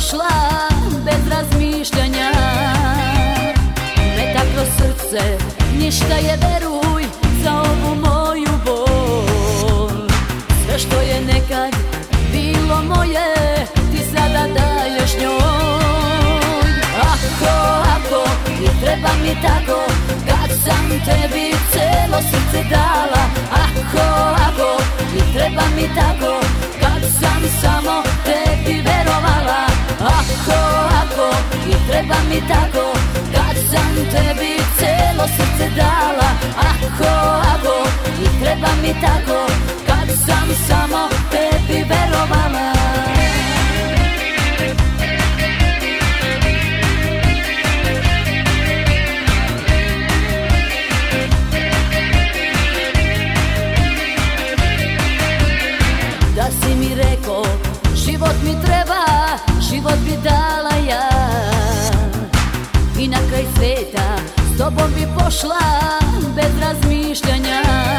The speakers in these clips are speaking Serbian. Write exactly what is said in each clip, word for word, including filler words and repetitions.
pošla bez razmišljanja. Ne tako srce, ništa je, veruj, za ovu moju bol. Sve što je nekad bilo moje, ti sada daješ njoj. Ako, ako, i treba mi tako, kad sam tebi celo srce dala. Ako, ako, i treba mi tako, kad sam samo tebi verovala. Ako, ako, i treba mi tako, kad sam tebi celo srce dala. Ako, ako, i treba mi tako, kad sam samo tebi verovala. Da si mi rekao, život mi treba, život bi dala ja. I na kraj sveta s tobom bi pošla bez razmišljanja.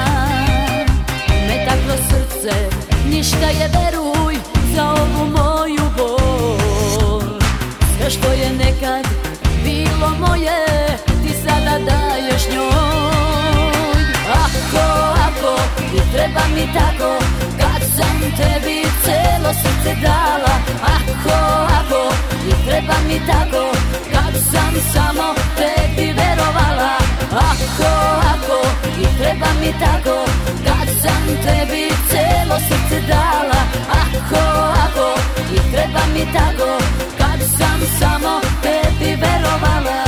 Ne taklo srce, ništa je, veruj, za ovu moju bol. Sve što je nekad bilo moje, ti sada daješ njoj. Ako, ako, i treba mi tako, kad sam tebi celo srce dala. Ako, ako, i treba mi tako, kad sam samo tebi verovala. Ako, ako, i treba mi tako, kad sam tebi celo srce dala. Ako, ako, i treba mi tako, kad sam samo tebi verovala.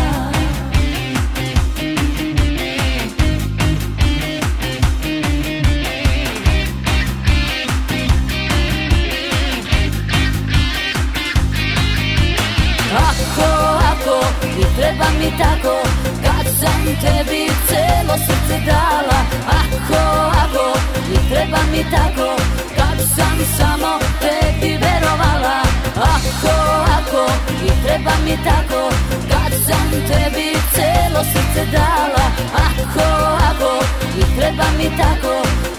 Ako, ako, i treba mi tako, kad sam tebi celo srce dala. Ako, ako, i treba mi tako, kad sam samo tebi verovala. Ako, ako, i treba mi tako, kad sam tebi celo srce dala. Ako, ako, i treba mi tako,